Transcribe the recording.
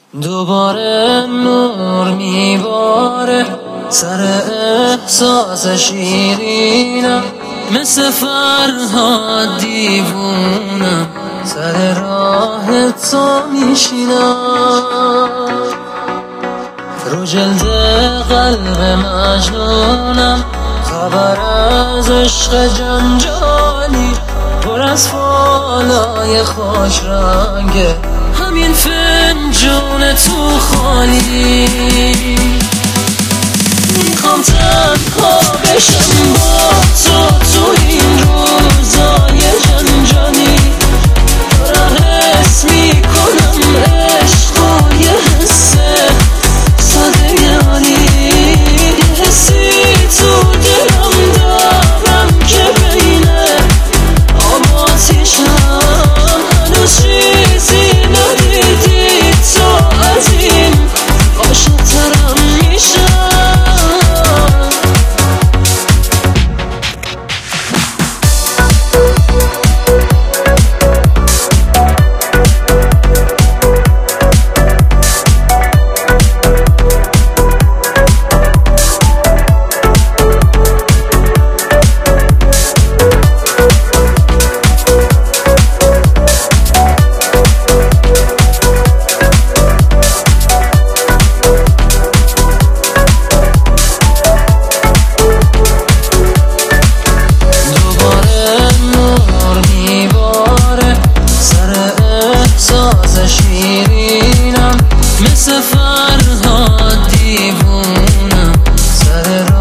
دوباره نور میباره سر احساس شیرینم، مثل فرهاد دیوونم سر راه تو میشینم. رو جلد قلب مجنونم، خبر از عشق جنجالی پر از فالای خوش رنگه، همین فنجون تو خالی. میخوام تنها بشم با تو این روزای جنجانی، دارم حس میکنم عشق و یه حس ساده یاری، یه حسی تو دلم دارم که بینه آب و آتیشم، هنوز چیزی ندیدی تو از این عاشق‌ترم میشم. شیرینم مثل فرهاد دیوونم سر